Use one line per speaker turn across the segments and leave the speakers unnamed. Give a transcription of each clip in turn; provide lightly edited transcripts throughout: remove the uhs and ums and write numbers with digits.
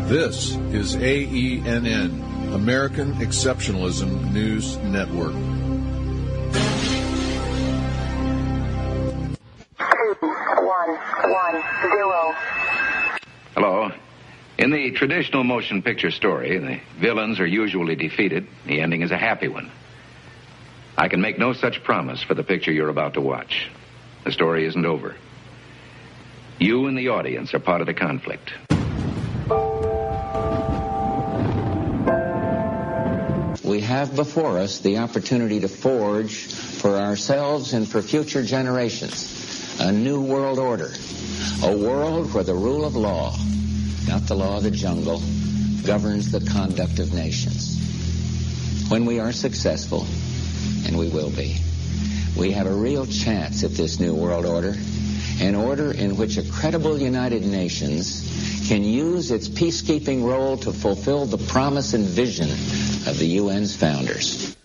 This is AENN, American Exceptionalism News Network.
2110.
Hello. In the traditional motion picture story, the villains are usually defeated. The ending is a happy one. I can make no such promise for the picture you're about to watch. The story isn't over. You and the audience are part of the conflict.
We have before us the opportunity to forge for ourselves and for future generations a new world order, a world where the rule of law, not the law of the jungle, governs the conduct of nations. When we are successful, and we will be, we have a real chance at this new world order, an order in which a credible United Nations can use its peacekeeping role to fulfill the promise and vision of the UN's founders.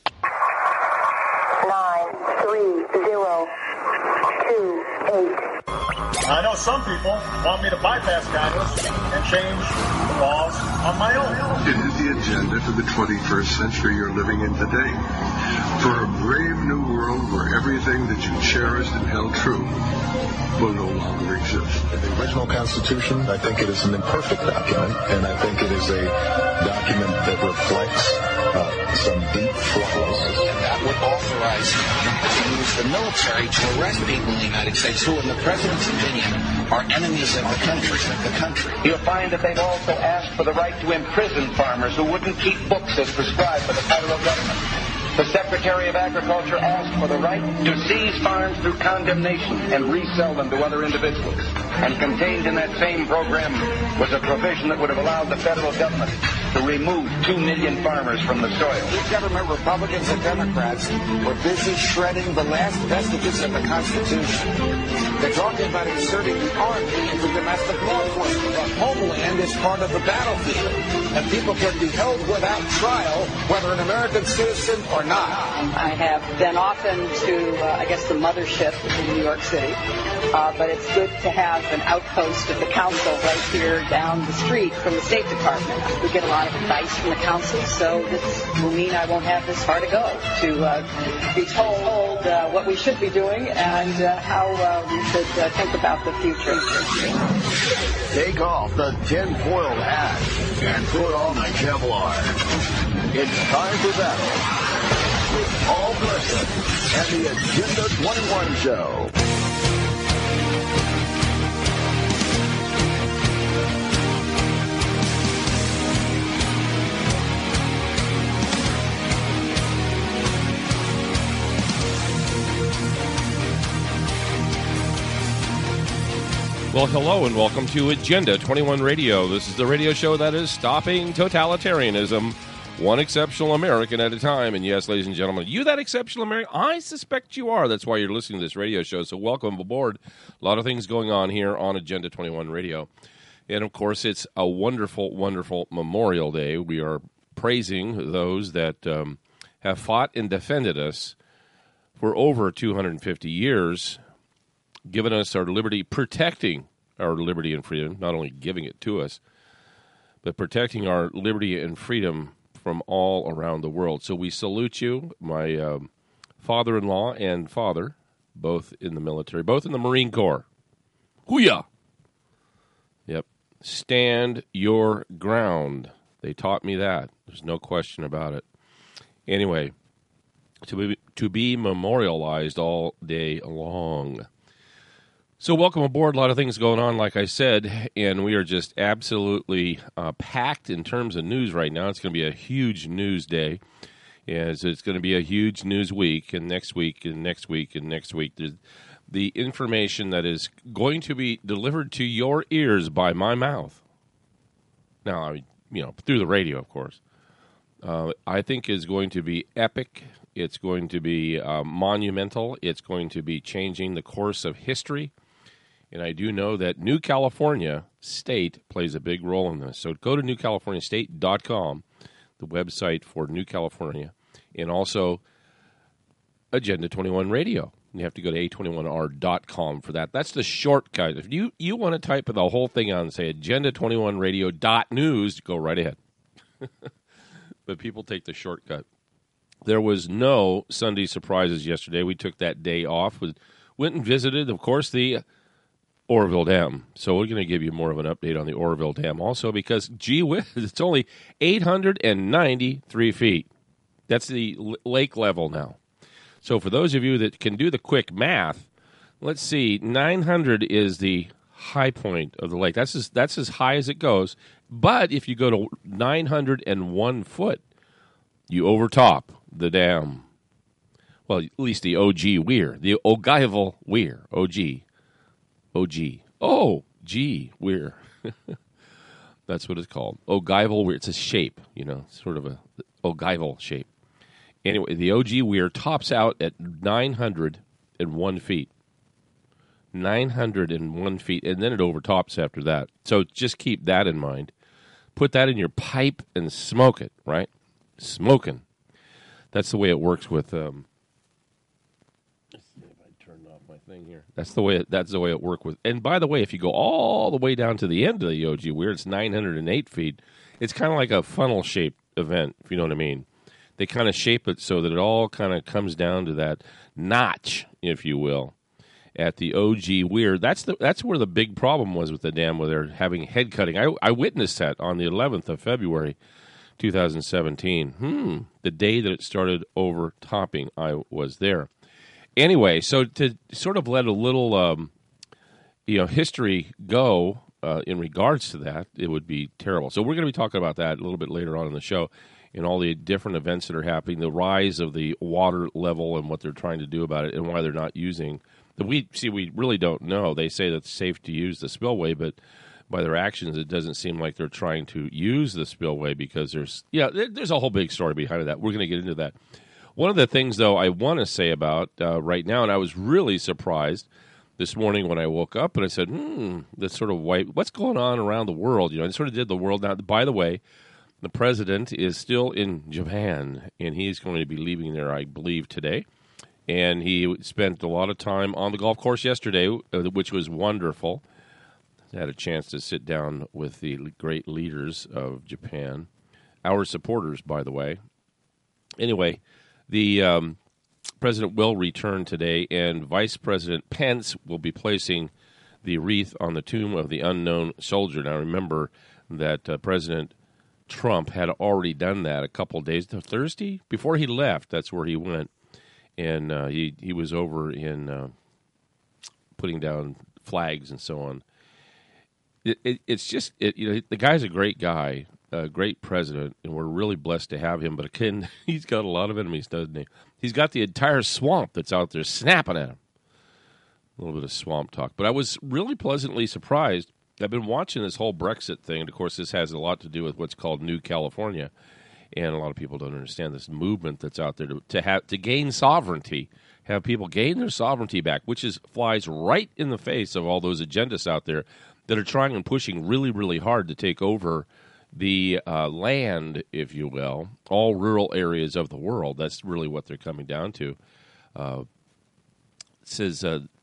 93028.
I know some people want me to bypass Congress and change the laws on my own.
It is the agenda for the 21st century you're living in today. For a brave new world where everything that you cherished and held true will no longer exist.
The original Constitution, I think it is an imperfect document, and I think it is a document that reflects some deep flaws.
And that would authorize to use the military to arrest people in the United States who, in the President's opinion, are enemies of the country.
You'll find that they've also asked for the right to imprison farmers who wouldn't keep books as prescribed by the federal government. The Secretary of Agriculture asked for the right to seize farms through condemnation and resell them to other individuals. And contained in that same program was a provision that would have allowed the federal government to remove 2 million farmers from the soil.
Each government, Republicans and Democrats, were busy shredding the last vestiges of the Constitution. They're talking about inserting the Army into domestic law enforcement. The homeland is part of the battlefield, and people can be held without trial, whether an American citizen or not.
I have been often to, the mothership in New York City, but it's good to have an outpost of the council right here down the street from the State Department. We get a lot of advice from the council, so this will mean I won't have this far to go to be told what we should be doing and how we should think about the future.
Take off the tin-foil hat and put on the Kevlar. It's time for battle with Paul Preston and the Agenda 21 Show.
Well, hello and welcome to Agenda 21 Radio. This is the radio show that is stopping totalitarianism, one exceptional American at a time. And yes, ladies and gentlemen, you that exceptional American, I suspect you are. That's why you're listening to this radio show. So welcome aboard. A lot of things going on here on Agenda 21 Radio. And, of course, it's a wonderful, wonderful Memorial Day. We are praising those that have fought and defended us for over 250 years, giving us our liberty, protecting our liberty and freedom, not only giving it to us, but protecting our liberty and freedom from all around the world. So we salute you, my father-in-law and father, both in the military, both in the Marine Corps. Hoo-yah! Yep. Stand your ground. They taught me that. There's no question about it. Anyway, to be memorialized all day long. So welcome aboard. A lot of things going on, like I said, and we are just absolutely packed in terms of news right now. It's going to be a huge news day, and it's going to be a huge news week, and next week, and next week, and next week. The information that is going to be delivered to your ears by my mouth. Now, through the radio, of course. I think is going to be epic. It's going to be monumental. It's going to be changing the course of history. And I do know that New California State plays a big role in this. So go to newcaliforniastate.com, the website for New California, and also Agenda 21 Radio. You have to go to a21r.com for that. That's the shortcut. If you want to type the whole thing out and say agenda21radio.news, go right ahead. But people take the shortcut. There was no Sunday surprises yesterday. We took that day off. We went and visited, of course, the Oroville Dam. So we're going to give you more of an update on the Oroville Dam also because, gee whiz, it's only 893 feet. That's the lake level now. So for those of you that can do the quick math, let's see, 900 is the high point of the lake. That's as high as it goes. But if you go to 901 foot, you overtop the dam. Well, at least the OG Weir, the Ogival Weir, OG Weir. That's what it's called. Ogival Weir. It's a shape, sort of a ogival shape. Anyway, the OG Weir tops out at 901 feet. 901 feet, and then it overtops after that. So just keep that in mind. Put that in your pipe and smoke it, right? Smoking. That's the way it works with. Let's see if I turn off my thing here. That's the way it works with. And by the way, if you go all the way down to the end of the OG Weir, it's 908 feet. It's kind of like a funnel-shaped event, if you know what I mean. They kind of shape it so that it all kind of comes down to that notch, if you will, at the OG Weir. That's where the big problem was with the dam, where they're having head cutting. I witnessed that on the 11th of February, 2017. The day that it started overtopping, I was there. Anyway, so to sort of let a little, history go in regards to that, it would be terrible. So we're going to be talking about that a little bit later on in the show. And all the different events that are happening, the rise of the water level and what they're trying to do about it and why they're not using. We really don't know. They say that it's safe to use the spillway, but by their actions, it doesn't seem like they're trying to use the spillway because there's a whole big story behind that. We're going to get into that. One of the things, though, I want to say about right now, and I was really surprised this morning when I woke up and I said, this sort of what's going on around the world? I sort of did the world. Now, by the way, the president is still in Japan, and he's going to be leaving there, I believe, today. And he spent a lot of time on the golf course yesterday, which was wonderful. I had a chance to sit down with the great leaders of Japan, our supporters, by the way. Anyway, the president will return today, and Vice President Pence will be placing the wreath on the tomb of the unknown soldier. Now, remember that President Trump had already done that a couple days, Thursday, before he left. That's where he went, and he was over in putting down flags and so on. It's just the guy's a great guy, a great president, and we're really blessed to have him. But again, he's got a lot of enemies, doesn't he? He's got the entire swamp that's out there snapping at him. A little bit of swamp talk, but I was really pleasantly surprised. I've been watching this whole Brexit thing, and of course this has a lot to do with what's called New California, and a lot of people don't understand this movement that's out there to gain sovereignty, have people gain their sovereignty back, which flies right in the face of all those agendas out there that are trying and pushing really, really hard to take over the land, if you will, all rural areas of the world. That's really what they're coming down to. It says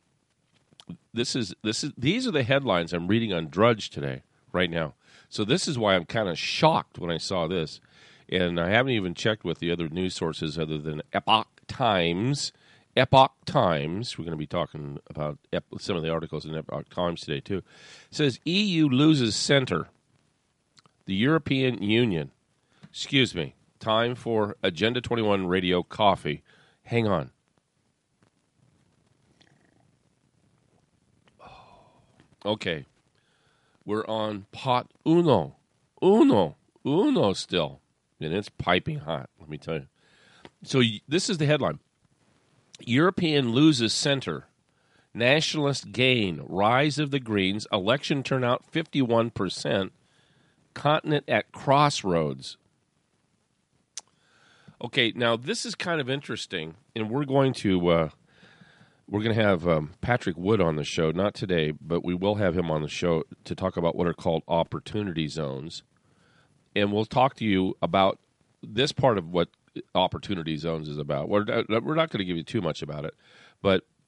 these are the headlines I'm reading on Drudge today, right now. So this is why I'm kind of shocked when I saw this. And I haven't even checked with the other news sources other than Epoch Times. Epoch Times, we're going to be talking about some of the articles in Epoch Times today, too. It says EU loses center. The European Union. Excuse me. Time for Agenda 21 Radio Coffee. Hang on. Okay, we're on pot uno still, and it's piping hot, let me tell you. So this is the headline. European loses center. Nationalist gain. Rise of the Greens. Election turnout 51%. Continent at crossroads. Okay, now this is kind of interesting, and we're going to have Patrick Wood on the show, not today, but we will have him on the show to talk about what are called opportunity zones. And we'll talk to you about this part of what opportunity zones is about. We're not going to give you too much about it, but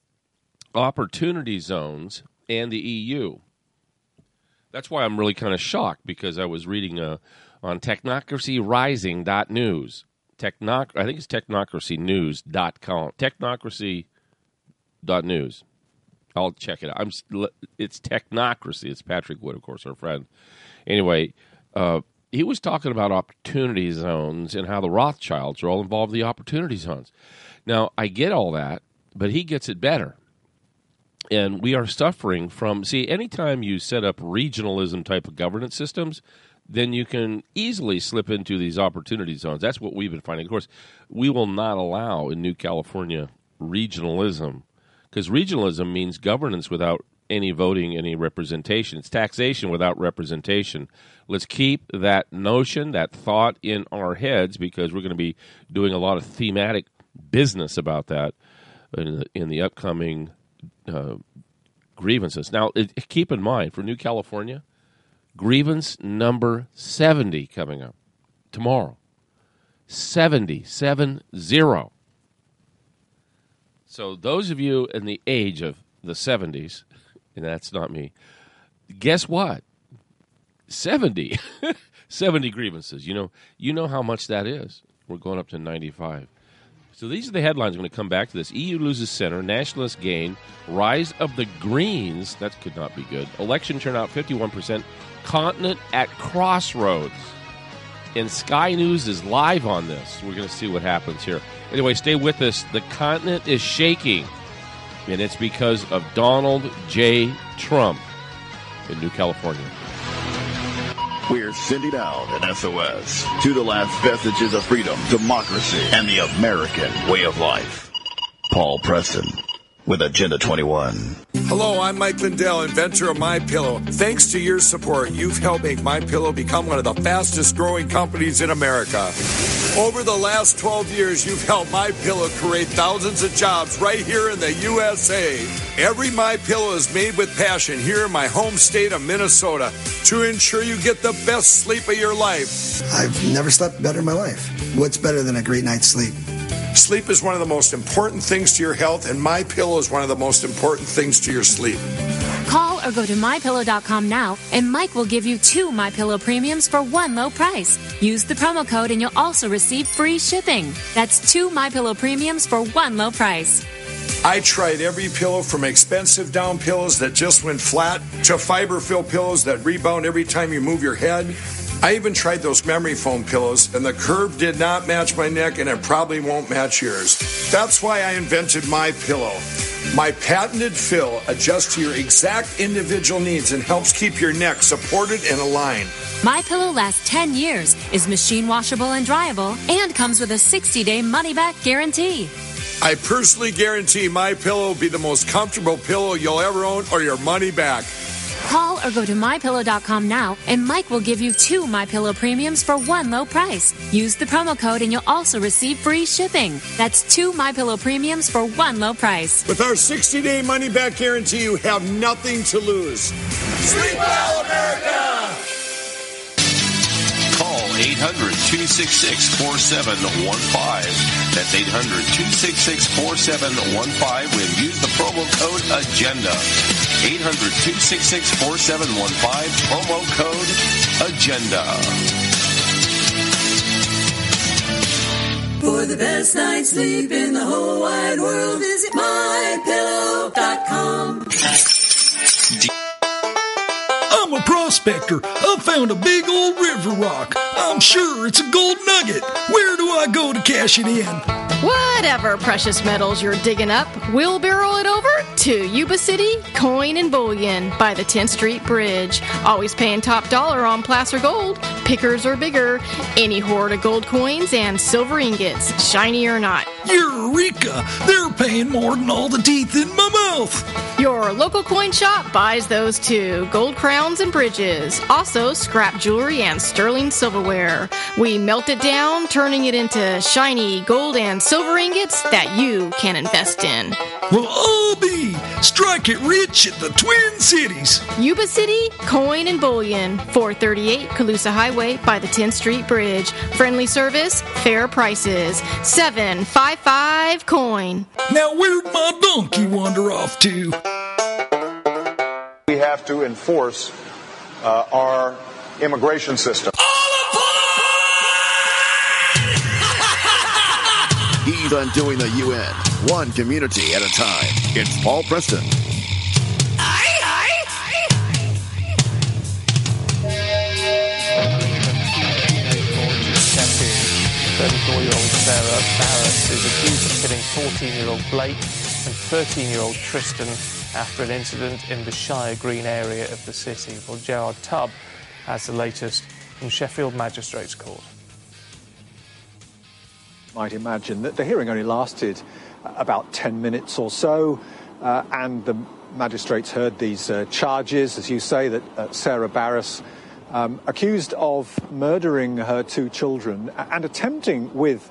opportunity zones and the EU. That's why I'm really kind of shocked, because I was reading on technocracyrising.news. I think it's technocracynews.com. Technocracy.news. I'll check it out. It's Technocracy. It's Patrick Wood, of course, our friend. Anyway, he was talking about opportunity zones and how the Rothschilds are all involved in the opportunity zones. Now, I get all that, but he gets it better. And we are suffering from, anytime you set up regionalism type of governance systems, then you can easily slip into these opportunity zones. That's what we've been finding. Of course, we will not allow in New California regionalism, because regionalism means governance without any voting, any representation. It's taxation without representation. Let's keep that notion, that thought in our heads, because we're going to be doing a lot of thematic business about that in the upcoming grievances. Now, keep in mind, for New California, grievance number 70 coming up tomorrow. 70. So those of you in the age of the 70s, and that's not me, guess what? 70. 70 grievances. You know how much that is. We're going up to 95. So these are the headlines. I'm going to come back to this. EU loses center, nationalists gain, rise of the Greens. That could not be good. Election turnout 51%. Continent at crossroads. And Sky News is live on this. We're going to see what happens here. Anyway, stay with us. The continent is shaking, and it's because of Donald J. Trump in New California.
We're sending out an SOS to the last vestiges of freedom, democracy, and the American way of life. Paul Preston with Agenda 21.
Hello, I'm Mike Lindell, inventor of MyPillow. Thanks to your support, you've helped make MyPillow become one of the fastest growing companies in America. Over the last 12 years, you've helped MyPillow create thousands of jobs right here in the USA. Every MyPillow is made with passion here in my home state of Minnesota to ensure you get the best sleep of your life.
I've never slept better in my life. What's better than a great night's sleep?
Sleep is one of the most important things to your health, and MyPillow is one of the most important things to your sleep.
Call or go to MyPillow.com now, and Mike will give you 2 MyPillow premiums for one low price. Use the promo code, and you'll also receive free shipping. That's 2 MyPillow premiums for one low price.
I tried every pillow, from expensive down pillows that just went flat to fiber-filled pillows that rebound every time you move your head. I even tried those memory foam pillows, and the curve did not match my neck, and it probably won't match yours. That's why I invented MyPillow. My patented fill adjusts to your exact individual needs and helps keep your neck supported and aligned.
MyPillow lasts 10 years, is machine washable and dryable, and comes with a 60-day money-back guarantee.
I personally guarantee MyPillow will be the most comfortable pillow you'll ever own, or your money back.
Call or go to MyPillow.com now, and Mike will give you 2 MyPillow premiums for one low price. Use the promo code, and you'll also receive free shipping. That's 2 MyPillow premiums for one low price.
With our 60-day money-back guarantee, you have nothing to lose. Sleep well, America!
Call 800-266-4715. That's 800-266-4715 and use the promo code AGENDA. 800-266-4715, promo code AGENDA.
For the best night's sleep in the whole wide world, visit MyPillow.com.
I'm a prospector. I found a big old river rock. I'm sure it's a gold nugget. Where do I go to cash it in?
Whatever precious metals you're digging up, we'll barrel it over to Yuba City Coin and Bullion by the 10th Street Bridge. Always paying top dollar on placer gold. Pickers or bigger. Any hoard of gold coins and silver ingots, shiny or not.
Eureka! They're paying more than all the teeth in my mouth.
Your local coin shop buys those too. Gold crowns and bridges. Also scrap jewelry and sterling silverware. We melt it down, turning it into shiny gold and silver ingots that you can invest in.
Well, I'll be strike it rich at the Twin Cities.
Yuba City Coin and Bullion, 438 Colusa Highway by the 10th Street Bridge. Friendly service, fair prices. 755 coin.
Now where'd my donkey wander off to?
We have to enforce our immigration system.
He's undoing the UN, one community at a time. It's Paul Preston.
Sheffield, 34-year-old Sarah Barrett is accused of killing 14-year-old Blake and 13-year-old Tristan after an incident in the Shire Green area of the city. Well, Gerard Tubb has the latest from Sheffield Magistrates Court.
Might imagine that the hearing only lasted about 10 minutes or so, and the magistrates heard these charges, as you say, that Sarah Barrett, accused of murdering her two children and attempting with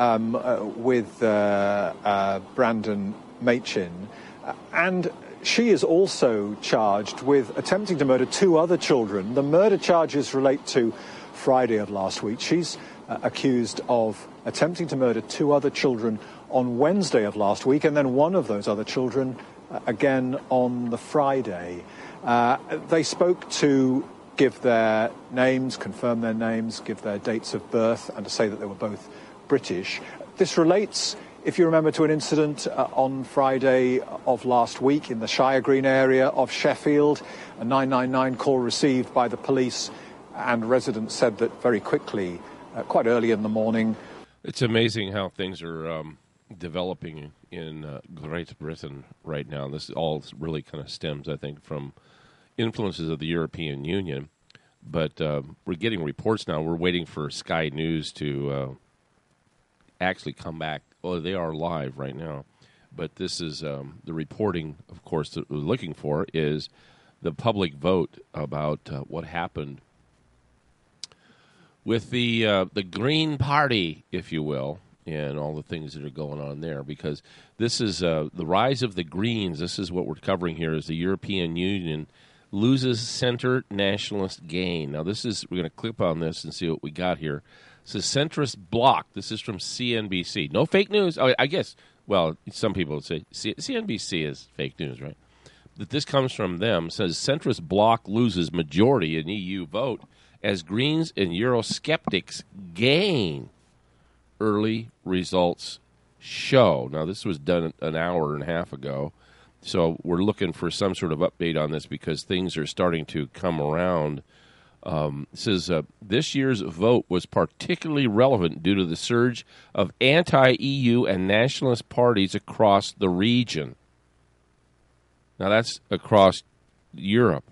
Brandon Machin, and she is also charged with attempting to murder two other children. The murder charges relate to Friday of last week. She's accused of attempting to murder two other children on Wednesday of last week, and then one of those other children again on the Friday. They spoke to give their names, confirm their names, give their dates of birth, and to say that they were both British. This relates, if you remember, to an incident on Friday of last week in the Shire Green area of Sheffield. A 999 call received by the police, and residents said that very quickly, quite early in the morning.
It's amazing how things are developing in Great Britain right now. This all really kind of stems, I think, from influences of the European Union. But we're getting reports now. We're waiting for Sky News to actually come back. Well, they are live right now. But this is the reporting, of course, that we're looking for is the public vote about what happened with the Green Party, if you will, and all the things that are going on there. Because this is the rise of the Greens. This is what we're covering here, is the European Union loses center nationalist gain. Now, this is, we're going to clip on this and see what we got here. It's a centrist bloc. This is from CNBC. No fake news. Oh, I guess, well, some people would say CNBC is fake news, right? But this comes from them. It says centrist bloc loses majority in EU vote as Greens and Eurosceptics gain. Early results show. Now, this was done an hour and a half ago. So we're looking for some sort of update on this because things are starting to come around. It says this year's vote was particularly relevant due to the surge of anti-EU and nationalist parties across the region. Now, that's across Europe.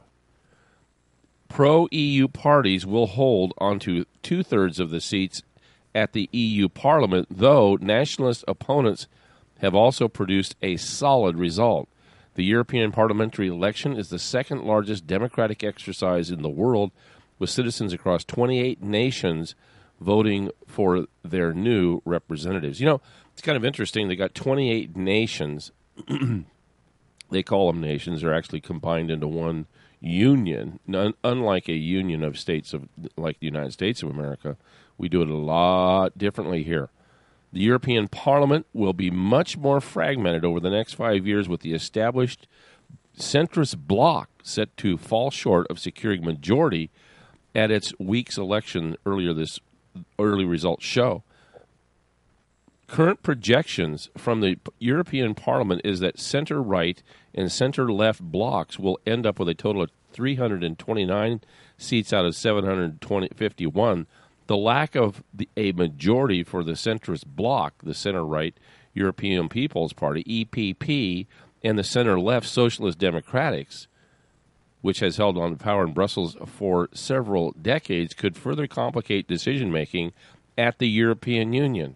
Pro-EU parties will hold onto two-thirds of the seats at the EU Parliament, though nationalist opponents have also produced a solid result. The European parliamentary election is the second largest democratic exercise in the world, with citizens across 28 nations voting for their new representatives. You know, it's kind of interesting. They got 28 nations. They call them nations. They're actually combined into one union. Unlike a union of states like the United States of America, we do it a lot differently here. The European Parliament will be much more fragmented over the next 5 years, with the established centrist bloc set to fall short of securing majority at its week's election earlier this early results show. Current projections from the European Parliament is that center-right and center-left blocs will end up with a total of 329 seats out of 751. The lack of a majority for the centrist bloc, the center-right European People's Party, EPP, and the center-left Socialist Democrats, which has held on to power in Brussels for several decades, could further complicate decision-making at the European Union.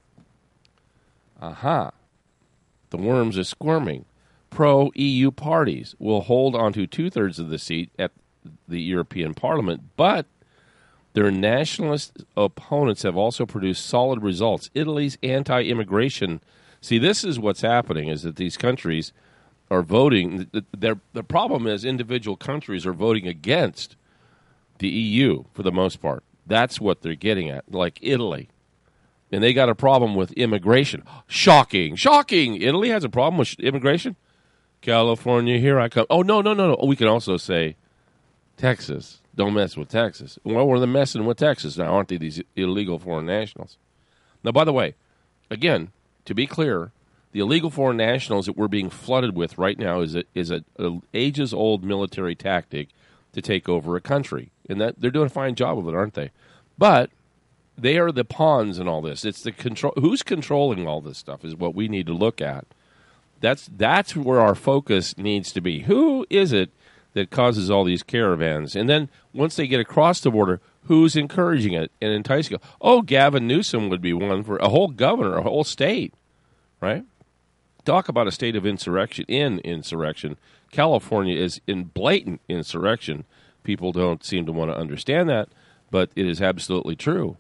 The worms are squirming. Pro-EU parties will hold on to two-thirds of the seat at the European Parliament, but Their nationalist opponents have also produced solid results. Italy's anti-immigration. See, this is what's happening, is that these countries are voting. The problem is individual countries are voting against the EU for the most part. That's what they're getting at, like Italy. And they got a problem with immigration. Shocking. Italy has a problem with immigration? California, here I come. Oh, no. We can also say Texas. Don't mess with Texas. Well, we're messing with Texas now, aren't they, these illegal foreign nationals? Now, by the way, again, to be clear, the illegal foreign nationals that we're being flooded with right now is a ages-old military tactic to take over a country. And that they're doing a fine job of it, aren't they? But they are the pawns in all this. It's the control. Who's controlling all this stuff is what we need to look at. That's where our focus needs to be. Who is it that causes all these caravans? And then once they get across the border, who's encouraging it and enticing it? Oh, Gavin Newsom would be one for a whole governor, a whole state, right? Talk about a state of insurrection. California is in blatant insurrection. People don't seem to want to understand that, but it is absolutely true.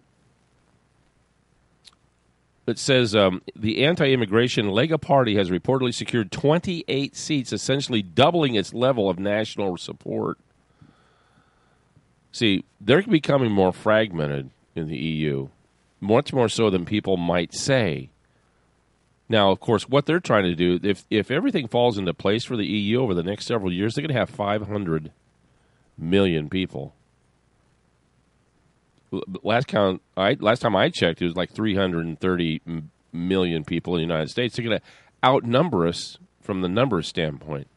It says the anti-immigration Lega Party has reportedly secured 28 seats, essentially doubling its level of national support. See, they're becoming more fragmented in the EU, much more so than people might say. Now, of course, what they're trying to do, if everything falls into place for the EU over the next several years, they're going to have 500 million people. Last time I checked, it was like 330 million people in the United States. They're going to outnumber us from the numbers standpoint.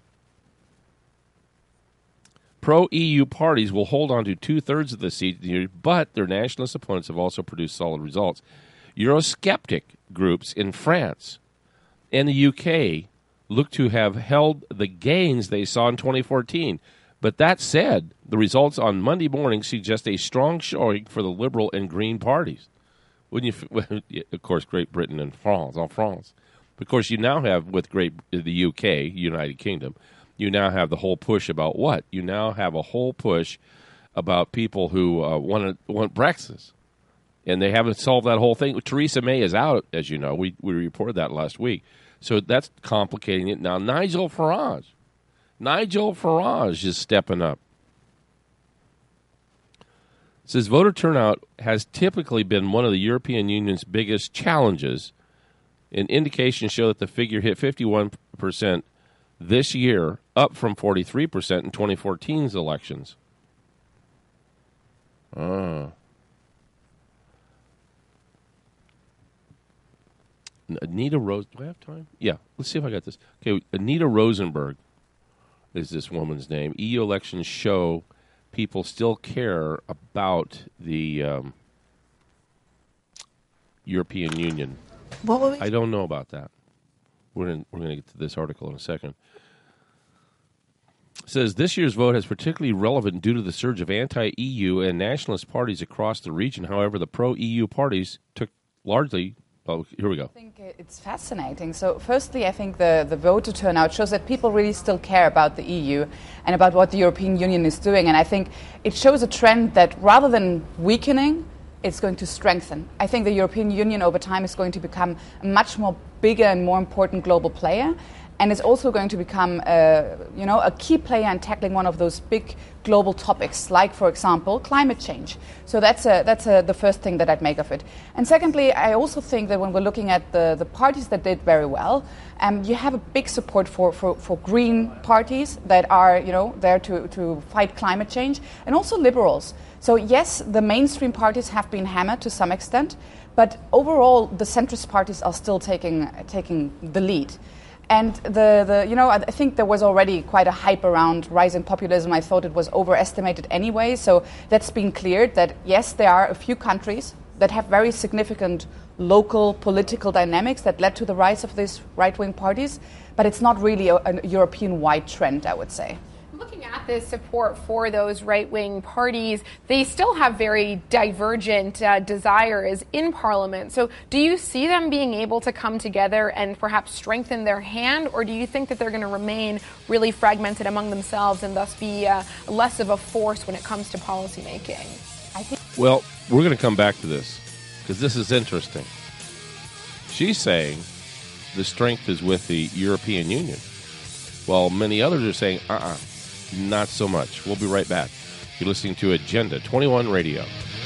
Pro-EU parties will hold on to two-thirds of the seats, but their nationalist opponents have also produced solid results. Eurosceptic groups in France and the UK look to have held the gains they saw in 2014. But that said, the results on Monday morning suggest a strong showing for the Liberal and Green parties. Wouldn't you? Of course, Great Britain and France. Of course, you now have, with the UK, United Kingdom, you now have the whole push about what? You now have a whole push about people who want Brexit. And they haven't solved that whole thing. Theresa May is out, as you know. We reported that last week. So that's complicating it. Now, Nigel Farage is stepping up. It says voter turnout has typically been one of the European Union's biggest challenges. And indications show that the figure hit 51% this year, up from 43% in 2014's elections. Anita Rose. Do I have time? Yeah. Let's see if I got this. Okay, Anita Rosenberg is this woman's name. EU elections show people still care about the European Union.
What will we?
I don't know about that. We're going to get to this article in a second. It says this year's vote is particularly relevant due to the surge of anti-EU and nationalist parties across the region. However, the pro-EU parties took largely... Oh, here we go.
I think it's fascinating. So firstly, I think the voter turnout shows that people really still care about the EU and about what the European Union is doing. And I think it shows a trend that rather than weakening, it's going to strengthen. I think the European Union over time is going to become a much more bigger and more important global player. And it's also going to become, a key player in tackling one of those big global topics, like, for example, climate change. So that's the first thing that I'd make of it. And secondly, I also think that when we're looking at the parties that did very well, you have a big support for green parties that are, there to fight climate change, and also liberals. So yes, the mainstream parties have been hammered to some extent, but overall, the centrist parties are still taking the lead. And I think there was already quite a hype around rising populism. I thought it was overestimated anyway. So that's been cleared that, yes, there are a few countries that have very significant local political dynamics that led to the rise of these right-wing parties. But it's not really a European-wide trend, I would say.
Looking at this support for those right-wing parties, they still have very divergent desires in Parliament. So do you see them being able to come together and perhaps strengthen their hand, or do you think that they're going to remain really fragmented among themselves and thus be less of a force when it comes to policymaking?
I think
Well, we're going to come back to this because this is interesting. She's saying the strength is with the European Union, while many others are saying, not so much. We'll be right back. You're listening to Agenda 21 Radio.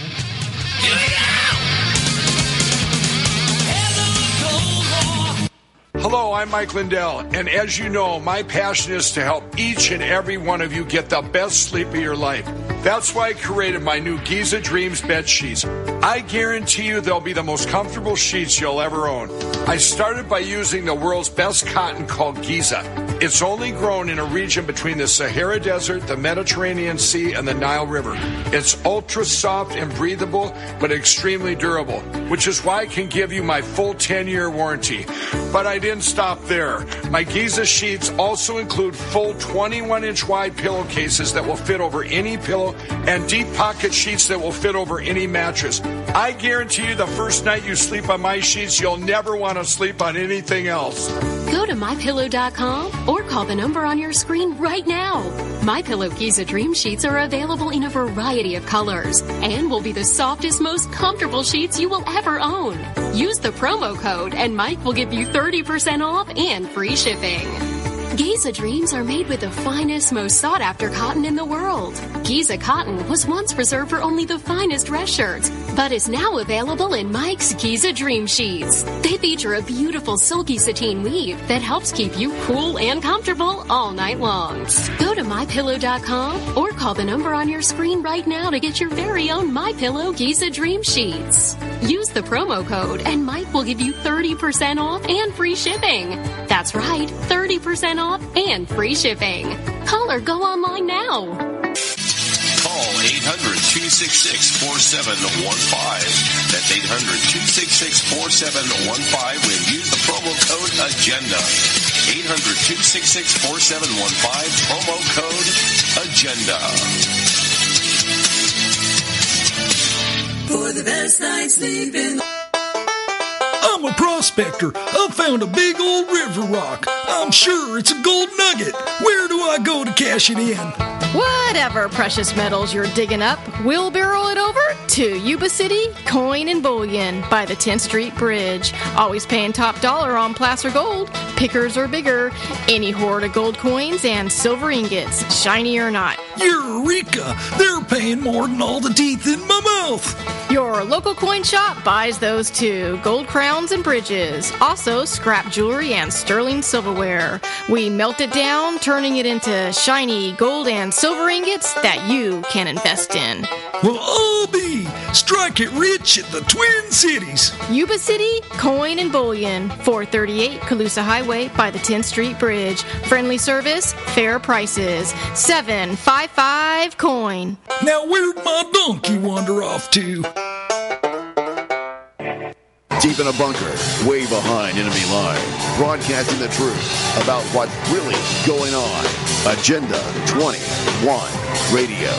Hello, I'm Mike Lindell, and as you know, my passion is to help each and every one of you get the best sleep of your life. That's why I created my new Giza Dreams bed sheets. I guarantee you they'll be the most comfortable sheets you'll ever own. I started by using the world's best cotton called Giza. It's only grown in a region between the Sahara Desert, the Mediterranean Sea, and the Nile River. It's ultra soft and breathable, but extremely durable, which is why I can give you my full 10-year warranty. But I didn't stop there. My Giza sheets also include full 21-inch wide pillowcases that will fit over any pillow and deep pocket sheets that will fit over any mattress. I guarantee you the first night you sleep on my sheets, you'll never want to sleep on anything else.
Go to MyPillow.com or call the number on your screen right now. MyPillow Giza Dream Sheets are available in a variety of colors and will be the softest, most comfortable sheets you will ever own. Use the promo code and Mike will give you 30% off and free shipping. Giza Dreams are made with the finest, most sought-after cotton in the world. Giza cotton was once reserved for only the finest dress shirts, but is now available in Mike's Giza Dream Sheets. They feature a beautiful silky sateen weave that helps keep you cool and comfortable all night long. Go to MyPillow.com or call the number on your screen right now to get your very own MyPillow Giza Dream Sheets. Use the promo code and Mike will give you 30% off and free shipping. That's right, 30% off and free shipping. Call or go online now.
Call 800-266-4715. That's 800-266-4715 when use the promo code AGENDA. 800-266-4715, promo code AGENDA.
For the best night's sleep in the...
I'm a prospector. I found a big old river rock. I'm sure it's a gold nugget. Where do I go to cash it in?
Whatever precious metals you're digging up, we'll barrel it over to Yuba City Coin and Bullion by the 10th Street Bridge. Always paying top dollar on placer gold. Pickers or bigger. Any hoard of gold coins and silver ingots, shiny or not.
Eureka! They're paying more than all the teeth in my mouth.
Your local coin shop buys those too. Gold crowns and bridges. Also scrap jewelry and sterling silverware. We melt it down, turning it into shiny gold and silver ingots that you can invest in.
Well, I'll be. Strike it rich at the Twin Cities.
Yuba City Coin and Bullion, 438 Colusa Highway by the 10th Street Bridge. Friendly service, fair prices. 755 coin.
Now where'd my donkey wander off to?
Deep in a bunker, way behind enemy lines, broadcasting the truth about what's really going on. Agenda 21 Radio.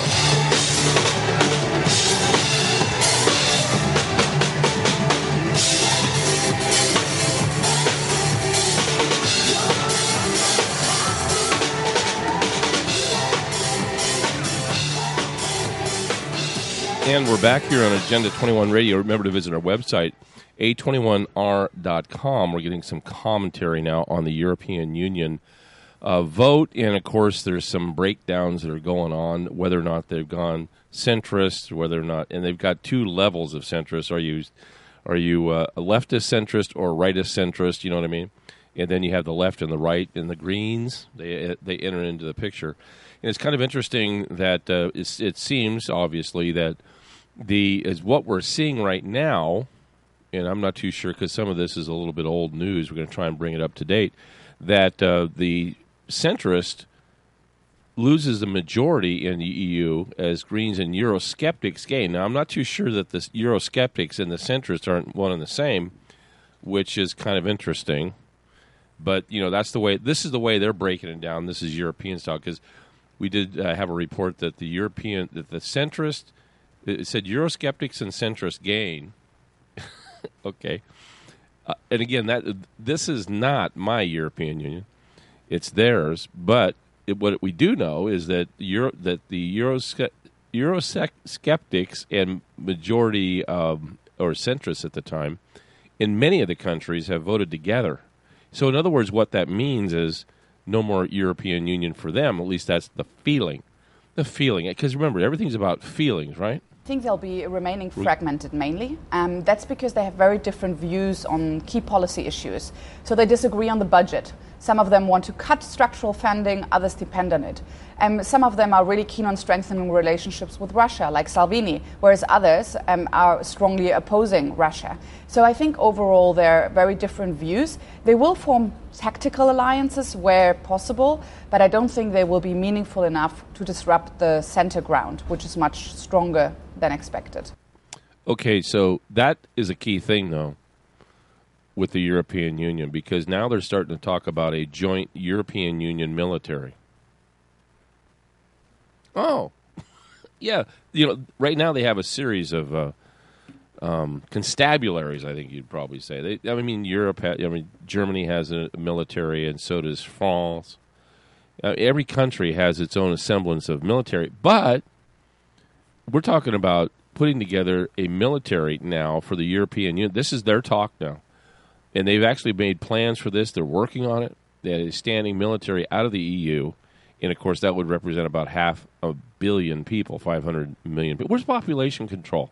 And we're back here on Agenda 21 Radio. Remember to visit our website, a21r.com. We're getting some commentary now on the European Union vote. And, of course, there's some breakdowns that are going on, whether or not they've gone centrist, whether or not – and they've got two levels of centrist. Are you a leftist centrist or a rightist centrist? You know what I mean? And then you have the left and the right and the Greens. They enter into the picture. And it's kind of interesting that it seems, obviously, that is what we're seeing right now, and I'm not too sure because some of this is a little bit old news. We're going to try and bring it up to date, that the centrist loses the majority in the EU as Greens and Eurosceptics gain. Now, I'm not too sure that the Eurosceptics and the centrists aren't one and the same, which is kind of interesting. But, you know, that's the way – this is the way they're breaking it down. This is European style because we did have a report that the centrist – it said Eurosceptics and centrists gain. Okay. And again, this is not my European Union. It's theirs. But what we do know is that the Eurosceptics and majority or centrists at the time in many of the countries have voted together. So in other words, what that means is no more European Union for them. At least that's the feeling. The feeling. Because remember, everything's about feelings, right?
I think they'll be remaining fragmented mainly. That's because they have very different views on key policy issues. So they disagree on the budget. Some of them want to cut structural funding, others depend on it. Some of them are really keen on strengthening relationships with Russia, like Salvini, whereas others are strongly opposing Russia. So I think overall they're very different views. They will form tactical alliances where possible, but I don't think they will be meaningful enough to disrupt the center ground, which is much stronger than expected.
Okay, so that is a key thing, though, with the European Union, because now they're starting to talk about a joint European Union military. Oh, yeah. Right now they have a series of constabularies, I think you'd probably say. Germany has a military, and so does France. Every country has its own semblance of military, but we're talking about putting together a military now for the European Union. This is their talk now. And they've actually made plans for this. They're working on it. They had a standing military out of the EU. And, of course, that would represent about 500 million people, 500 million people. Where's population control?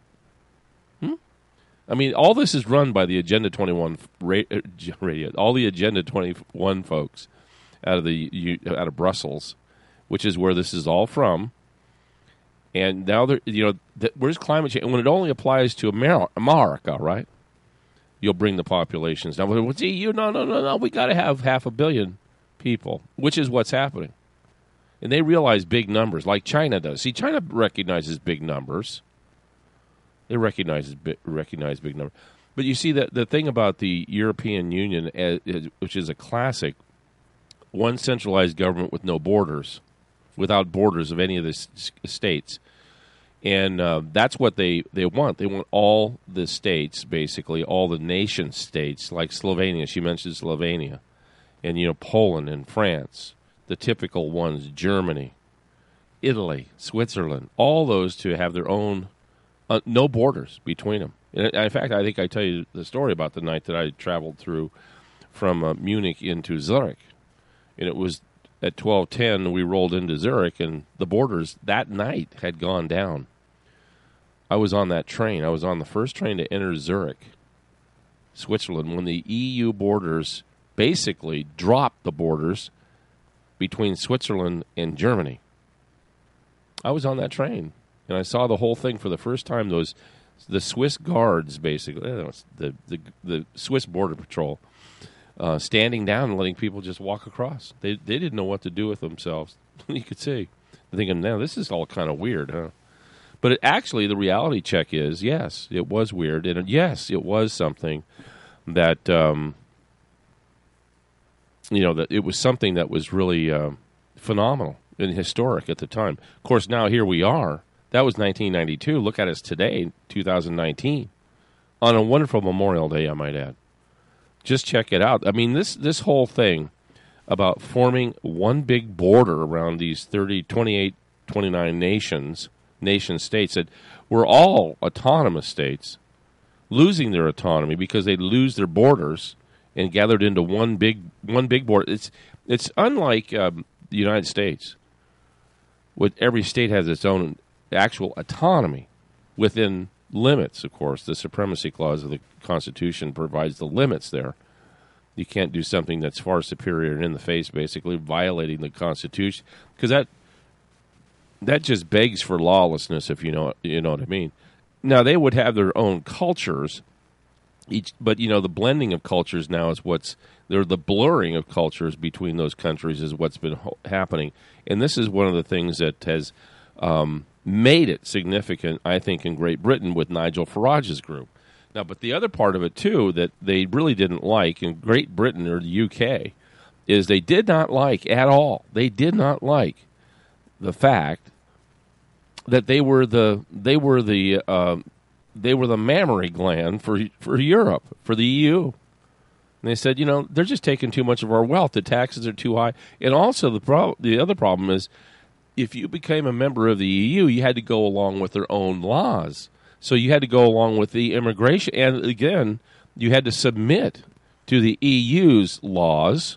I mean, all this is run by the Agenda 21 radio. All the Agenda 21 folks out of Brussels, which is where this is all from. And now where's climate change? And when it only applies to America, right? You'll bring the populations down. What's the EU? No. We got to have 500 million people, which is what's happening. And they realize big numbers, like China does. See, China recognizes big numbers. They recognize big numbers. But you see, that the thing about the European Union, which is a classic, one centralized government with no borders, without borders of any of the states. And that's what they want. They want all the states, basically, all the nation states, like Slovenia. She mentioned Slovenia. And, Poland and France, the typical ones, Germany, Italy, Switzerland, all those to have their own, no borders between them. And in fact, I think I tell you the story about the night that I traveled through from Munich into Zurich. And it was at 12:10 we rolled into Zurich, and the borders that night had gone down. I was on that train. I was on the first train to enter Zurich, Switzerland, when the EU borders basically dropped the borders between Switzerland and Germany. I was on that train, and I saw the whole thing for the first time. The Swiss guards, basically, the Swiss Border Patrol, standing down and letting people just walk across. They didn't know what to do with themselves. You could see. They're thinking, now this is all kind of weird, huh? But actually, the reality check is, yes, it was weird. And yes, it was something that, that it was something that was really phenomenal and historic at the time. Of course, now here we are. That was 1992. Look at us today, 2019, on a wonderful Memorial Day, I might add. Just check it out. I mean, this whole thing about forming one big border around these 28, 29 nation states that were all autonomous states, losing their autonomy because they lose their borders and gathered into one big border. It's unlike the United States. Every state has its own actual autonomy within limits, of course. The Supremacy Clause of the Constitution provides the limits there. You can't do something that's far superior and in the face, basically violating the Constitution, because that just begs for lawlessness, if you know what I mean. Now, they would have their own cultures, but the blending of cultures now is the blurring of cultures between those countries is what's been happening. And this is one of the things that has made it significant, I think, in Great Britain with Nigel Farage's group. Now, but the other part of it, too, that they really didn't like in Great Britain or the UK is they did not like at all. They did not like the fact that they were the mammary gland for Europe, for the EU. And they said, they're just taking too much of our wealth. The taxes are too high. And also the other problem is if you became a member of the EU, you had to go along with their own laws. So you had to go along with the immigration, and again, you had to submit to the EU's laws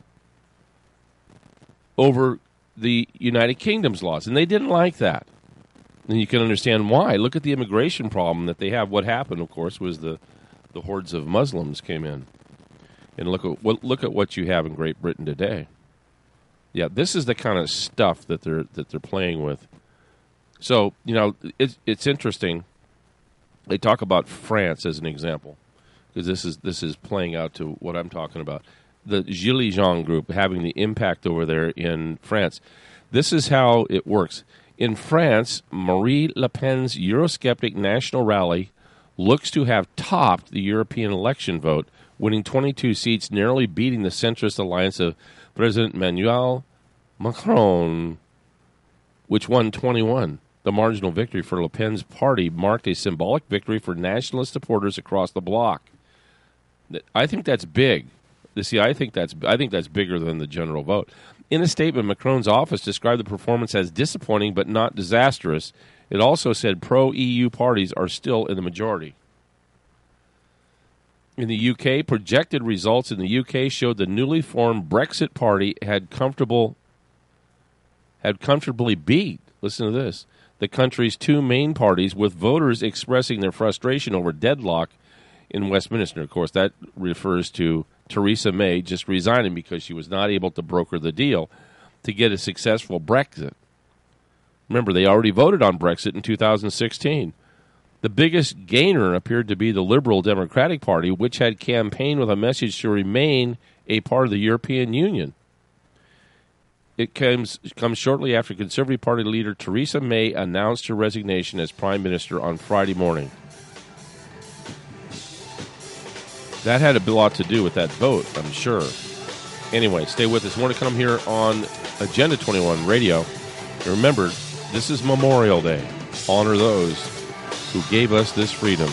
over the United Kingdom's laws, and they didn't like that. And you can understand why. Look at the immigration problem that they have. What happened, of course, was the hordes of Muslims came in, and look at what you have in Great Britain today. Yeah, this is the kind of stuff that they're playing with. So it's interesting. They talk about France as an example, because this is playing out to what I'm talking about. The Gilets Jaunes group having the impact over there in France. This is how it works. In France, Marie Le Pen's Eurosceptic national rally looks to have topped the European election vote, winning 22 seats, narrowly beating the centrist alliance of President Emmanuel Macron, which won 21. The marginal victory for Le Pen's party marked a symbolic victory for nationalist supporters across the bloc. I think that's big. I think that's bigger than the general vote. In a statement, Macron's office described the performance as disappointing but not disastrous. It also said pro-EU parties are still in the majority. In the UK, projected results in the UK showed the newly formed Brexit Party had comfortably beat, listen to this, the country's two main parties, with voters expressing their frustration over deadlock in Westminster. Of course, that refers to Theresa May just resigning because she was not able to broker the deal to get a successful Brexit. Remember, they already voted on Brexit in 2016. The biggest gainer appeared to be the Liberal Democratic Party, which had campaigned with a message to remain a part of the European Union. It comes shortly after Conservative Party leader Theresa May announced her resignation as Prime Minister on Friday morning. That had a lot to do with that vote, I'm sure. Anyway, stay with us. More to come here on Agenda 21 Radio. And remember, this is Memorial Day. Honor those who gave us this freedom.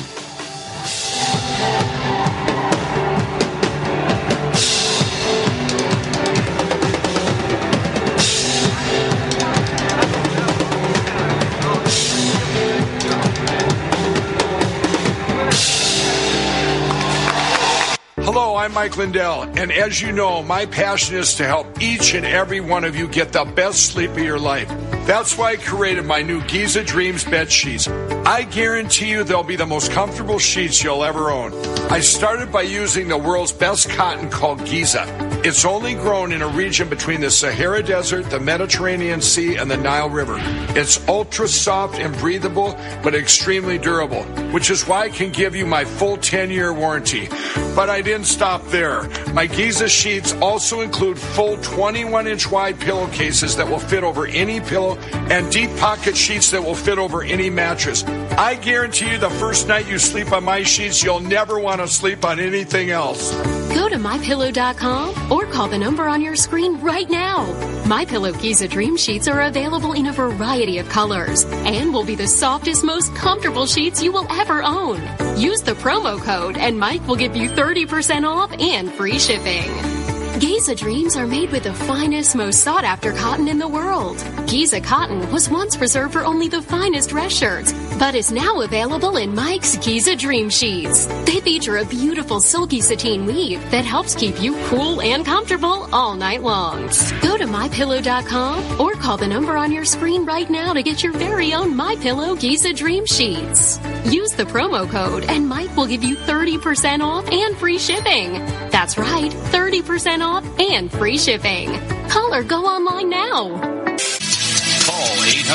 Hello, I'm Mike Lindell, and as you know, my passion is to help each and every one of you get the best sleep of your life. That's why I created my new Giza Dreams bed sheets. I guarantee you they'll be the most comfortable sheets you'll ever own. I started by using the world's best cotton called Giza. It's only grown in a region between the Sahara Desert, the Mediterranean Sea, and the Nile River. It's ultra soft and breathable, but extremely durable, which is why I can give you my full 10-year warranty. But I didn't stop there. My Giza sheets also include full 21-inch wide pillowcases that will fit over any pillow and deep pocket sheets that will fit over any mattress. I guarantee you the first night you sleep on my sheets, you'll never want to sleep on anything else.
Go to MyPillow.com or call the number on your screen right now. MyPillow Giza Dream Sheets are available in a variety of colors and will be the softest, most comfortable sheets you will ever own. Use the promo code and Mike will give you 30% off and free shipping. Giza Dreams are made with the finest, most sought-after cotton in the world. Giza cotton was once reserved for only the finest dress shirts, but is now available in Mike's Giza Dream Sheets. They feature a beautiful silky sateen weave that helps keep you cool and comfortable all night long. Go to MyPillow.com or call the number on your screen right now to get your very own MyPillow Giza Dream Sheets. Use the promo code and Mike will give you 30% off and free shipping. That's right, 30% off and free shipping. Call or go online now.
Call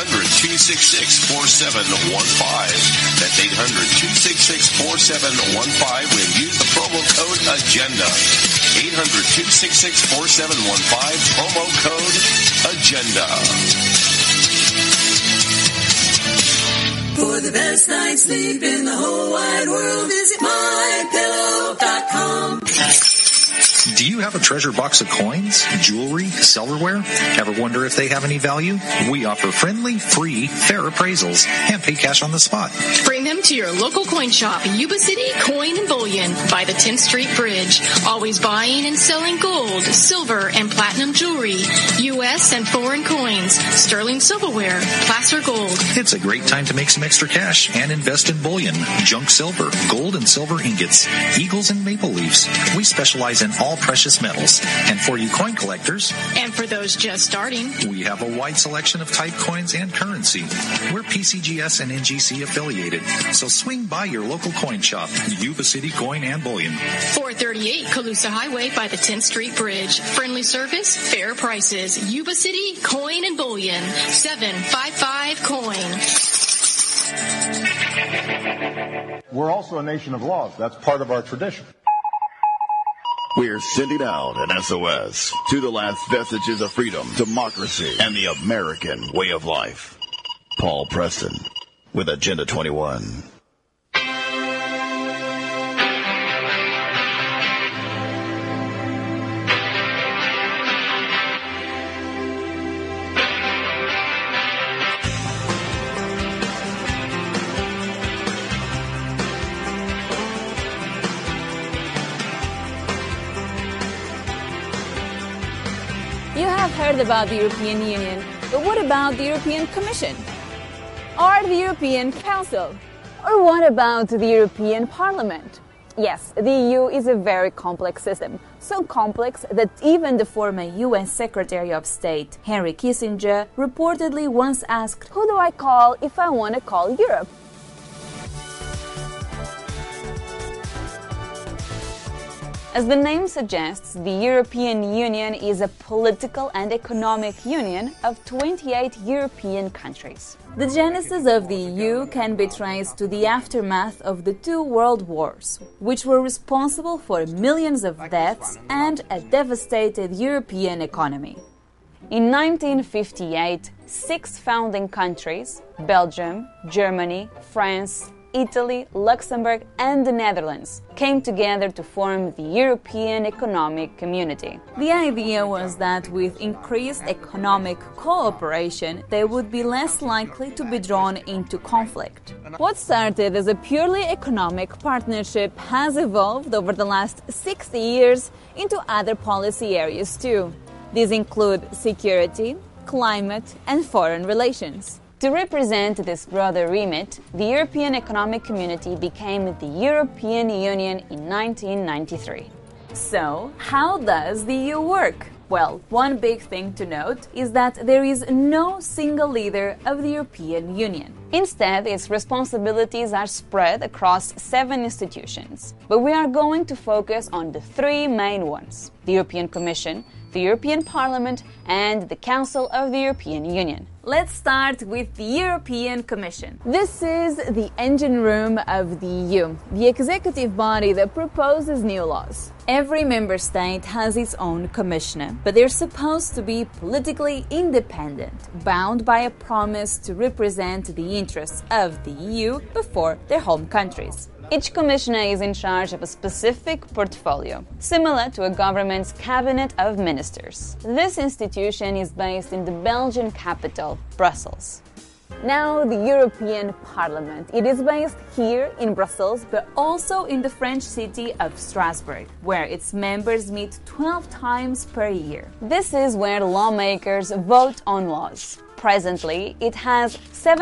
800-266-4715. That's 800-266-4715 when use the promo code AGENDA. 800-266-4715, promo code AGENDA.
For the best night's sleep in the whole wide world, visit MyPillow.com.
Do you have a treasure box of coins, jewelry, silverware? Ever wonder if they have any value? We offer friendly, free, fair appraisals and pay cash on the spot.
Bring them to your local coin shop, Yuba City Coin and Bullion by the 10th Street Bridge. Always buying and selling gold, silver, and platinum jewelry, U.S. and foreign coins, sterling silverware, placer gold.
It's a great time to make some extra cash and invest in bullion, junk silver, gold and silver ingots, eagles and maple leaves. We specialize in all precious metals. And for you coin collectors,
and for those just starting,
we have a wide selection of type coins and currency. We're PCGS and NGC affiliated, so swing by your local coin shop, Yuba City Coin and Bullion.
438 Colusa Highway by the 10th Street Bridge. Friendly service, fair prices. Yuba City Coin and Bullion. 755 Coin.
We're also a nation of laws. That's part of our tradition.
We're sending out an SOS to the last vestiges of freedom, democracy, and the American way of life. Paul Preston with Agenda 21.
Heard about the European Union, but what about the European Commission? Or the European Council? Or what about the European Parliament? Yes, the EU is a very complex system, so complex that even the former US Secretary of State, Henry Kissinger, reportedly once asked, "Who do I call if I want to call Europe?" As the name suggests, the European Union is a political and economic union of 28 European countries. The genesis of the EU can be traced to the aftermath of the two world wars, which were responsible for millions of deaths and a devastated European economy. In 1958, 6 founding countries, Belgium, Germany, France, Italy, Luxembourg, and the Netherlands came together to form the European Economic Community. The idea was that with increased economic cooperation, they would be less likely to be drawn into conflict. What started as a purely economic partnership has evolved over the last 60 years into other policy areas too. These include security, climate, and foreign relations. To represent this broader remit, the European Economic Community became the European Union in 1993. So, how does the EU work? Well, one big thing to note is that there is no single leader of the European Union. Instead, its responsibilities are spread across 7 institutions. But we are going to focus on the 3 main ones: the European Commission, the European Parliament, and the Council of the European Union. Let's start with the European Commission. This is the engine room of the EU, the executive body that proposes new laws. Every member state has its own commissioner, but they're supposed to be politically independent, bound by a promise to represent the interests of the EU before their home countries. Each commissioner is in charge of a specific portfolio, similar to a government's cabinet of ministers. This institution is based in the Belgian capital, Brussels. Now, the European Parliament. It is based here in Brussels, but also in the French city of Strasbourg, where its members meet 12 times per year. This is where lawmakers vote on laws. Presently, it has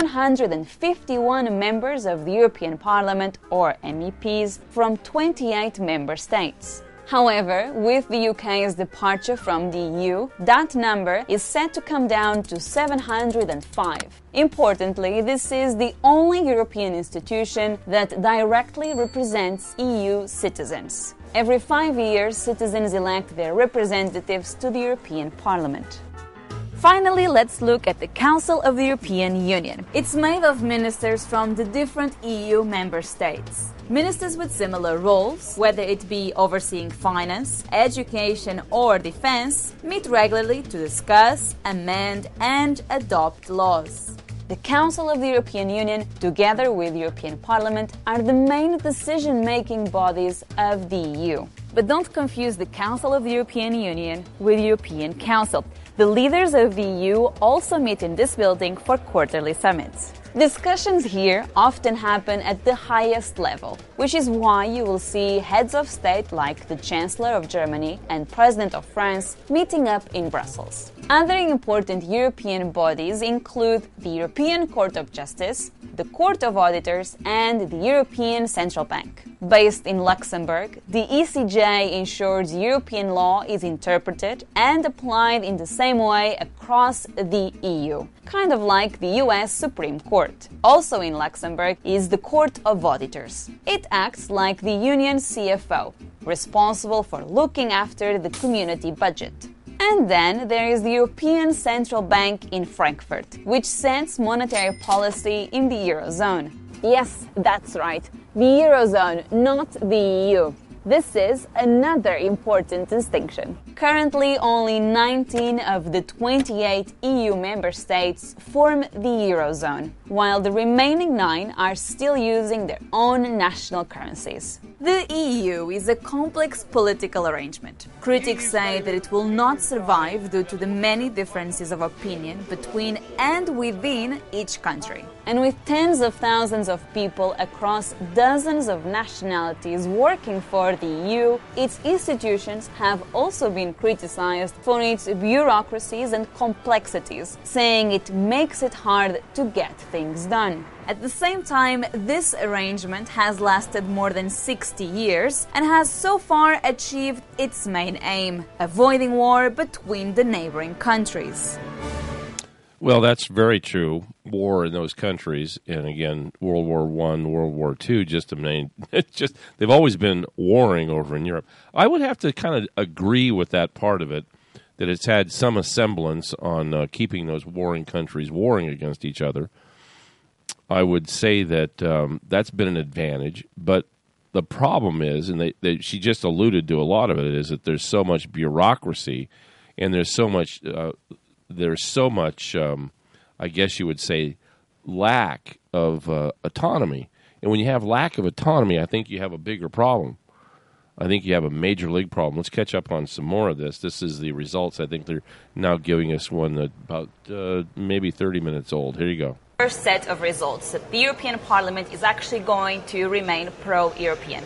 751 members of the European Parliament, or MEPs, from 28 member states. However, with the UK's departure from the EU, that number is set to come down to 705. Importantly, this is the only European institution that directly represents EU citizens. Every 5 years, citizens elect their representatives to the European Parliament. Finally, let's look at the Council of the European Union. It's made of ministers from the different EU member states. Ministers with similar roles, whether it be overseeing finance, education, or defense, meet regularly to discuss, amend, and adopt laws. The Council of the European Union, together with the European Parliament, are the main decision-making bodies of the EU. But don't confuse the Council of the European Union with the European Council. The leaders of the EU also meet in this building for quarterly summits. Discussions here often happen at the highest level, which is why you will see heads of state like the Chancellor of Germany and President of France meeting up in Brussels. Other important European bodies include the European Court of Justice, the Court of Auditors, and the European Central Bank. Based in Luxembourg, the ECJ ensures European law is interpreted and applied in the same way across the EU, kind of like the US Supreme Court. Also in Luxembourg is the Court of Auditors. It acts like the Union CFO, responsible for looking after the community budget. And then there is the European Central Bank in Frankfurt, which sets monetary policy in the Eurozone. Yes, that's right, the Eurozone, not the EU. This is another important distinction. Currently, only 19 of the 28 EU member states form the Eurozone, while the remaining 9 are still using their own national currencies. The EU is a complex political arrangement. Critics say that it will not survive due to the many differences of opinion between and within each country. And with tens of thousands of people across dozens of nationalities working for the EU, its institutions have also been criticized for its bureaucracies and complexities, saying it makes it hard to get things done. At the same time, this arrangement has lasted more than 60 years and has so far achieved its main aim, avoiding war between the neighboring countries.
Well, that's very true. War in those countries, and again, World War I, World War II, they've always been warring over in Europe. I would have to kind of agree with that part of it, that it's had some semblance on keeping those warring countries warring against each other. I would say that that's been an advantage, but the problem is, and she just alluded to a lot of it, is that there's so much bureaucracy, and there's so much, I guess you would say, lack of autonomy. And when you have lack of autonomy, I think you have a bigger problem. I think you have a major league problem. Let's catch up on some more of this. This is the results. I think they're now giving us one about maybe 30 minutes old. Here you go.
First set of results. The European Parliament is actually going to remain pro-European.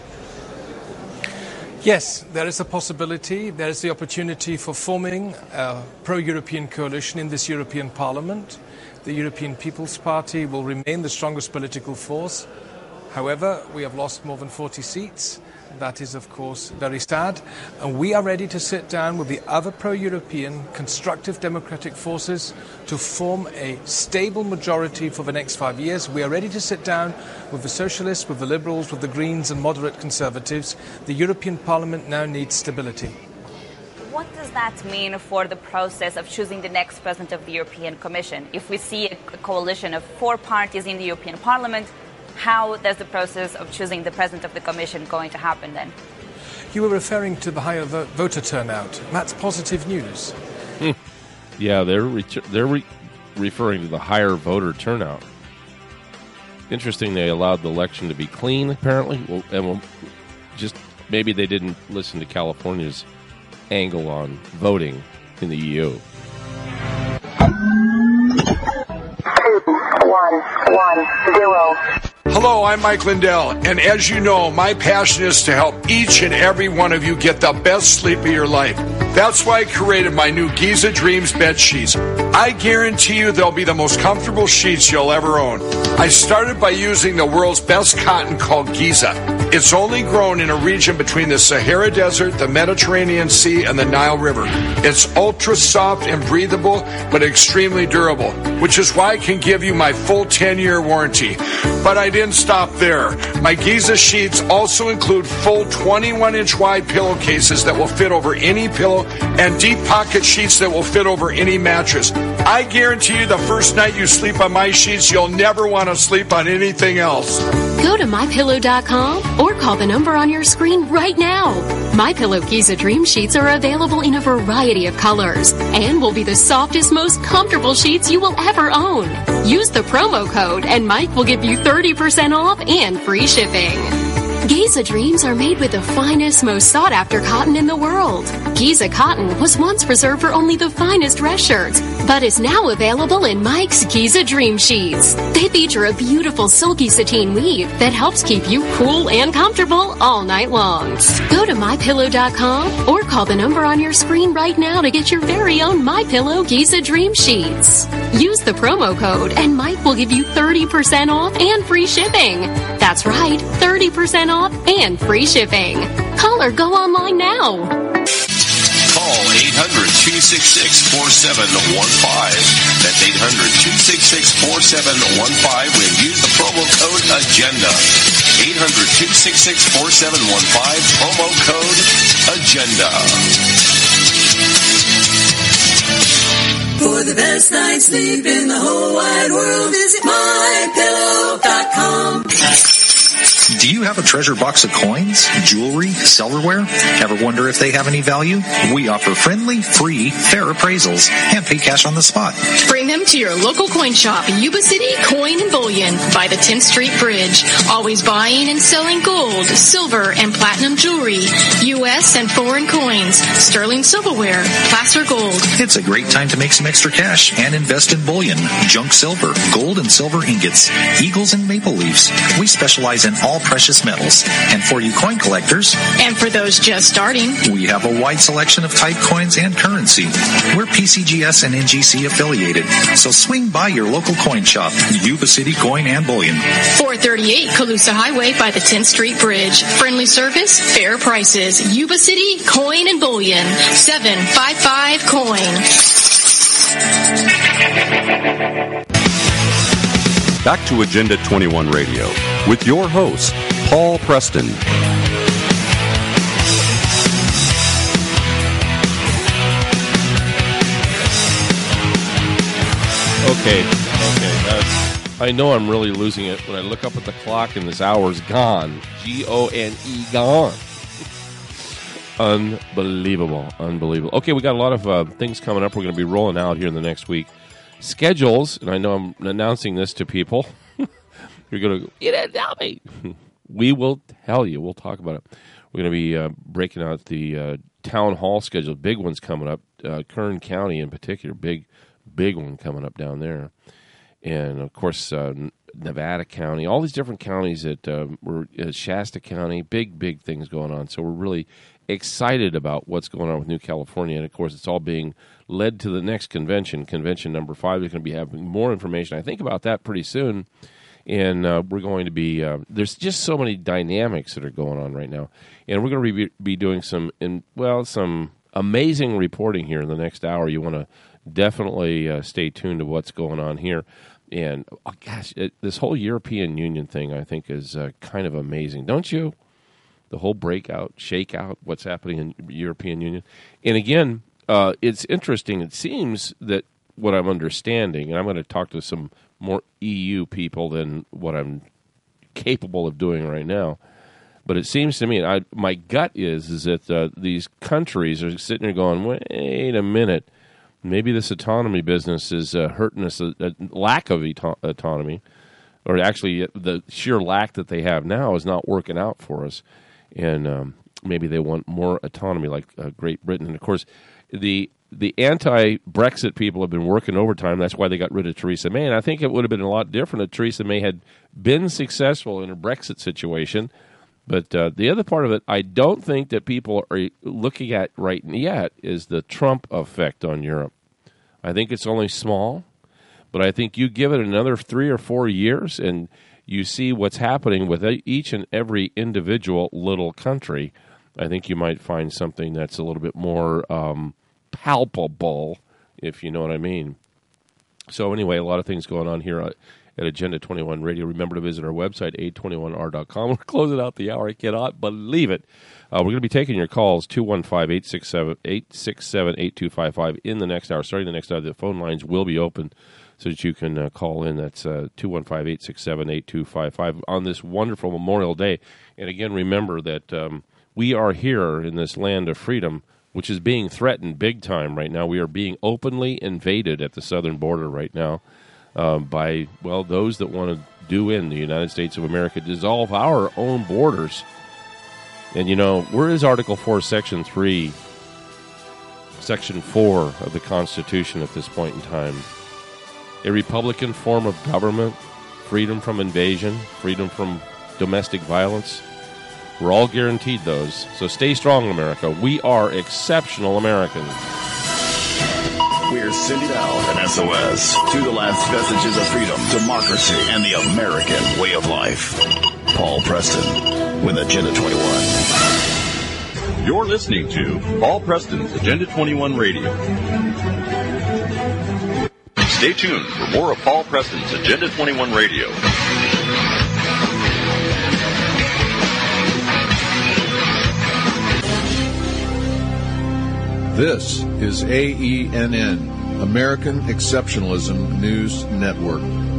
Yes, there is a possibility. There is the opportunity for forming a pro-European coalition in this European Parliament. The European People's Party will remain the strongest political force. However, we have lost more than 40 seats. That is, of course, very sad. And we are ready to sit down with the other pro-European, constructive democratic forces to form a stable majority for the next 5 years. We are ready to sit down with the Socialists, with the Liberals, with the Greens and moderate Conservatives. The European Parliament now needs stability.
What does that mean for the process of choosing the next president of the European Commission? If we see a coalition of 4 parties in the European Parliament, how does the process of choosing the president of the Commission going to happen then?
You were referring to the higher voter turnout. That's positive news.
Yeah, they're referring to the higher voter turnout. Interesting, they allowed the election to be clean, apparently. Just maybe they didn't listen to California's angle on voting in the EU.
110.
Hello, I'm Mike Lindell, and as you know, my passion is to help each and every one of you get the best sleep of your life. That's why I created my new Giza Dreams bed sheets. I guarantee you they'll be the most comfortable sheets you'll ever own. I started by using the world's best cotton called Giza. It's only grown in a region between the Sahara Desert, the Mediterranean Sea, and the Nile River. It's ultra soft and breathable, but extremely durable, which is why I can give you my full 10-year warranty. But I didn't stop there. My Giza sheets also include full 21-inch wide pillowcases that will fit over any pillow and deep pocket sheets that will fit over any mattress. I guarantee you the first night you sleep on my sheets, you'll never want to sleep on anything else.
Go to MyPillow.com or call the number on your screen right now. MyPillow Giza Dream Sheets are available in a variety of colors and will be the softest, most comfortable sheets you will ever own. Use the promo code and Mike will give you 30% off and free shipping. Giza Dreams are made with the finest, most sought-after cotton in the world. Giza cotton was once reserved for only the finest dress shirts, but is now available in Mike's Giza Dream Sheets. They feature a beautiful silky sateen weave that helps keep you cool and comfortable all night long. Go to MyPillow.com or call the number on your screen right now to get your very own MyPillow Giza Dream Sheets. Use the promo code and Mike will give you 30% off and free shipping. That's right, 30% off and free shipping. Call or go online now.
Call 800-266-4715. That's 800-266-4715 when use the promo code AGENDA. 800-266-4715, promo code AGENDA.
For the best night's sleep in the whole wide world, visit MyPillow.com.
Do you have a treasure box of coins, jewelry, silverware? Ever wonder if they have any value? We offer friendly, free, fair appraisals and pay cash on the spot.
Bring them to your local coin shop, Yuba City Coin and Bullion by the 10th Street Bridge. Always buying and selling gold, silver, and platinum jewelry, U.S. and foreign coins, sterling silverware, placer gold.
It's a great time to make some extra cash and invest in bullion, junk silver, gold and silver ingots, eagles and maple leafs. We specialize in all precious metals. And for you coin collectors,
and for those just starting,
we have a wide selection of type coins and currency. We're PCGS and NGC affiliated, so swing by your local coin shop, Yuba City Coin and Bullion.
438 Colusa Highway by the 10th Street Bridge. Friendly service, fair prices. Yuba City Coin and Bullion. 755 Coin.
Back to Agenda 21 Radio with your host, Paul Preston.
Okay. I know I'm really losing it when I look up at the clock and this hour's gone. G-O-N-E, gone. Unbelievable. Okay, we got a lot of things coming up. We're going to be rolling out here in the next week. Schedules, and I know I'm announcing this to people. You're going to go, you didn't tell me. We will tell you. We'll talk about it. We're going to be breaking out the town hall schedule. Big ones coming up. Kern County in particular, big one coming up down there. And, of course, Nevada County, all these different counties that were Shasta County, big things going on. So we're really excited about what's going on with New California. And, of course, it's all being led to the next convention number 5. We're going to be having more information, I think, about that pretty soon. And we're going to be there's just so many dynamics that are going on right now. And we're going to be doing some amazing reporting here in the next hour. You want to definitely stay tuned to what's going on here. And, this whole European Union thing, I think, is kind of amazing. Don't you? The whole breakout, shakeout, what's happening in the European Union. And, again, it's interesting. It seems that what I'm understanding, and I'm going to talk to some more EU people than what I'm capable of doing right now, but it seems to me, my gut is that these countries are sitting there going, wait a minute, maybe this autonomy business is hurting us, a lack of autonomy, or actually the sheer lack that they have now is not working out for us, and maybe they want more autonomy like Great Britain. And, of course, the anti-Brexit people have been working overtime. That's why they got rid of Theresa May. And I think it would have been a lot different if Theresa May had been successful in a Brexit situation. But the other part of it, I don't think that people are looking at right yet is the Trump effect on Europe. I think it's only small, but I think you give it another 3 or 4 years and you see what's happening with each and every individual little country. I think you might find something that's a little bit more palpable, if you know what I mean. So anyway, a lot of things going on here at Agenda 21 Radio. Remember to visit our website, a21r.com. We're closing out the hour. I cannot believe it. We're going to be taking your calls, 215-867-8255 in the next hour. Starting the next hour, the phone lines will be open so that you can call in. That's 215-867-8255 on this wonderful Memorial Day. And again, remember that we are here in this land of freedom, which is being threatened big time right now. We are being openly invaded at the southern border right now by, well, those that want to do in the United States of America, dissolve our own borders. And, you know, where is Article 4, Section 3, Section 4 of the Constitution at this point in time? A Republican form of government, freedom from invasion, freedom from domestic violence. We're all guaranteed those. So stay strong, America. We are exceptional Americans.
We're sending out an SOS to the last vestiges of freedom, democracy, and the American way of life. Paul Preston with Agenda 21.
You're listening to Paul Preston's Agenda 21 Radio. Stay tuned for more of Paul Preston's Agenda 21 Radio.
This is AENN, American Exceptionalism News Network.